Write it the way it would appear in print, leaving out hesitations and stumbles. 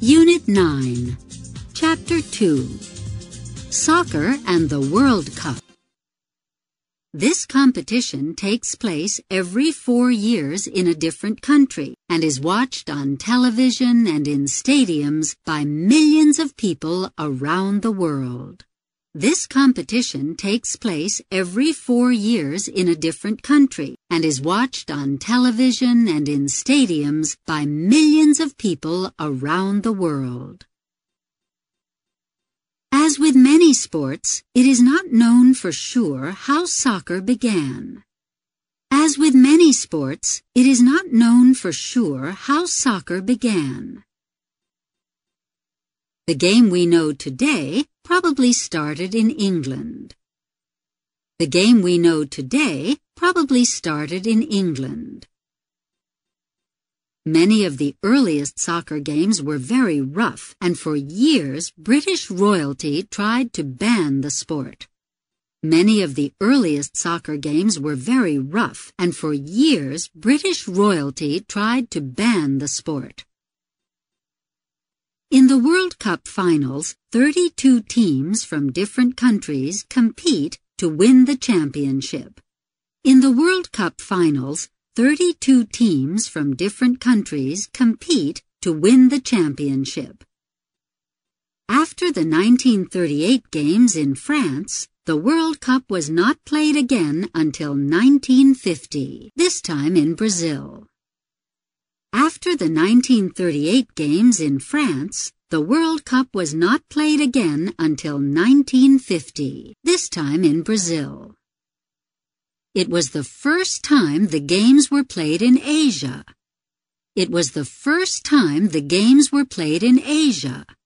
Unit 9, Chapter 2, Soccer and the World Cup. This competition takes place every 4 years in a different country and is watched on television and in stadiums by millions of people around the world. This competition takes place every 4 years in a different country and is watched on television and in stadiums by millions of people around the world. As with many sports, it is not known for sure how soccer began. As with many sports, it is not known for sure how soccer began. The game we know today probably started in England. The game we know today probably started in England. Many of the earliest soccer games were very rough, and for years British royalty tried to ban the sport. Many of the earliest soccer games were very rough, and for years British royalty tried to ban the sport. In the World Cup finals, 32 teams from different countries compete to win the championship. In the World Cup finals, 32 teams from different countries compete to win the championship. After the 1938 games in France, the World Cup was not played again until 1950, this time in Brazil. After the 1938 games in France, the World Cup was not played again until 1950, this time in Brazil. It was the first time the games were played in Asia. It was the first time the games were played in Asia.